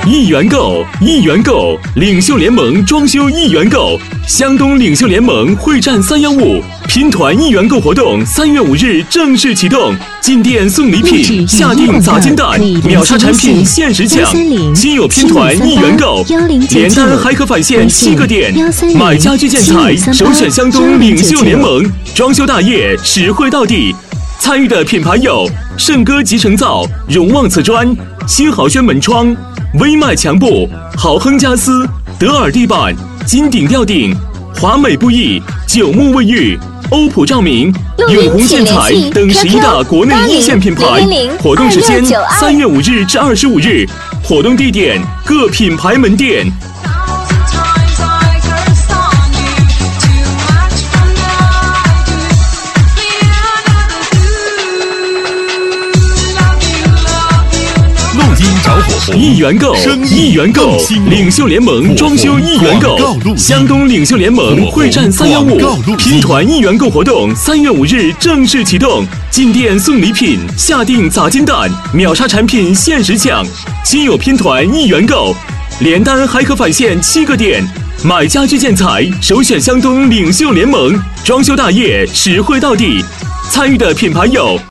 一元购，一元购，领袖联盟装修一元购，湘东领袖联盟会战315，拼团一元购活动3月5日正式启动，进店送礼品，下定砸金蛋，秒杀产品限时抢，亲友拼团一元购，连单还可返现7个点，买家具建材首选湘东领袖联盟，装修大业实惠到底。参与的品牌有盛歌集成灶、荣旺瓷砖、新豪轩门窗、微迈墙布、豪亨家私、德尔地板、金鼎吊顶、华美布艺、九牧卫浴、欧普照明、永红建材等11大国内一线品牌。活动时间3月5日至25日，活动地点各品牌门店。一元购，一元购，领袖联盟装修一元购，湘东领袖联盟会战315，拼团一元购活动3月5日正式启动，进店送礼品，下定砸金蛋，秒杀产品限时抢，亲友拼团一元购，连单还可返现7个点，买家具建材首选湘东领袖联盟，装修大业实惠到底。参与的品牌有